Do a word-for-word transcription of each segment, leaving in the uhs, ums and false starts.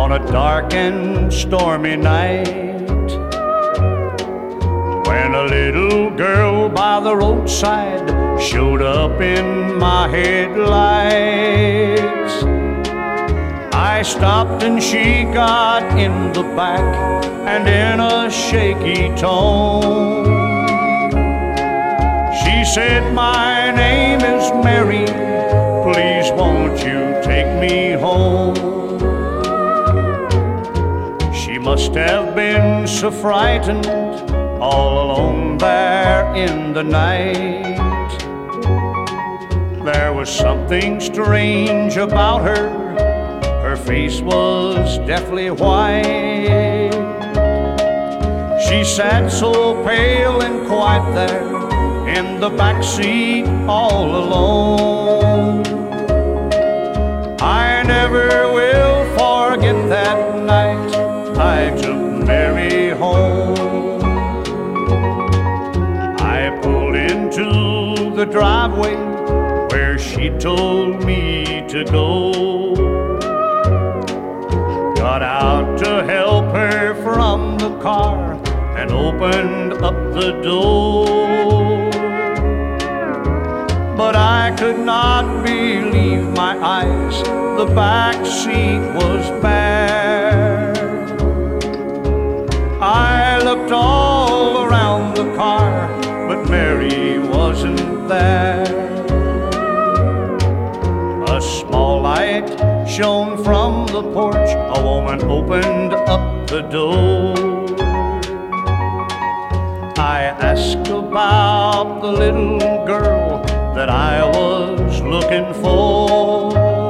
on a dark and stormy night, when a little girl by the roadside showed up in my headlights. I stopped and she got in the back, and in a shaky tone she said, "My name is Mary, please won't you take me home?" She must have been so frightened all alone there in the night. There was something strange about her. Her face was deathly white. She sat so pale and quiet there in the back seat all alone. I never will forget that night I took Mary home. I pulled into the driveway where she told me to go. Got out to help her from the car and opened up the door. But I could not believe my eyes, the back seat was bare. I looked all around the car, but Mary wasn't there. A small light shone from the porch, a woman opened up the door. I asked about the little girl that I was looking for.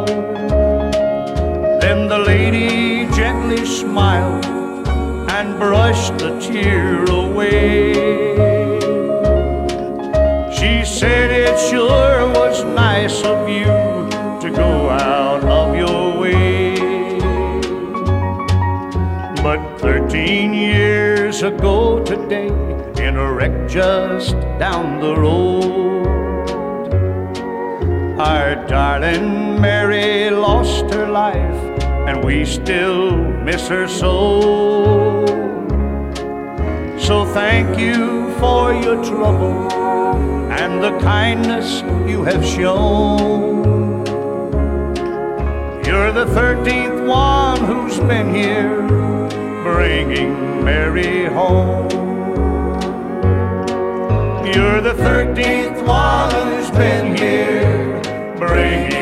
Then the lady gently smiled and brushed the tear away. She said, "It sure was nice of you to go out of your way." But thirteen years ago today, in a wreck just down the road, our darling Mary lost her life, and we still miss her so. So thank you for your trouble and the kindness you have shown. You're the thirteenth one who's been here bringing Mary home. You're the thirteenth one who's been here bringing